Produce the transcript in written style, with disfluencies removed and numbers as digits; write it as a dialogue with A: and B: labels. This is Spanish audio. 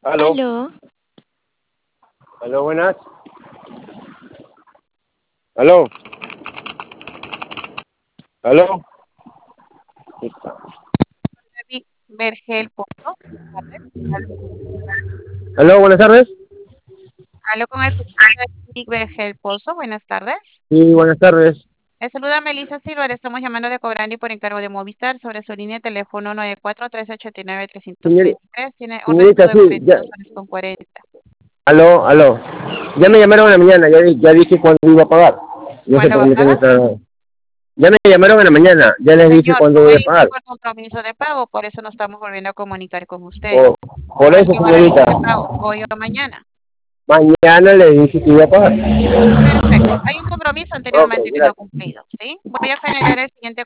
A: Aló,
B: Aló,
A: aló, buenas. Aló, aló.
C: Vergel Pozo.
A: Aló, buenas tardes.
C: Hablo con el señor Vic Vergel Pozo. Buenas tardes.
A: Sí, buenas tardes.
C: Le saluda Melissa Silva. Le estamos llamando de Cobrandi por encargo de Movistar sobre su línea de teléfono 94-389-333.
A: Señor-
C: Tiene un recibo
A: Señorita,
C: de
A: sí, ya.
C: 42 soles con 40.
A: Aló, aló. Ya me llamaron en la mañana, ya dije cuándo iba a pagar. No sé
C: ¿Cuándo
A: por
C: va
A: qué
C: a
A: me están
C: pagar?
A: esta- Ya me llamaron en la mañana, ya les dije
C: Señor,
A: cuándo
C: no
A: voy a
C: hay
A: pagar.
C: ningún compromiso de pago, por eso nos estamos volviendo a comunicar con usted.
A: Por, por eso,
C: ¿Cuándo va a realizar
A: señorita.
C: el pago? ¿Hoy o mañana?
A: Mañana le dije que iba a pagar.
C: Perfecto. Hay un compromiso
A: Ok,
C: anteriormente que no ha
A: gracias.
C: cumplido, ¿sí? Voy a generar el siguiente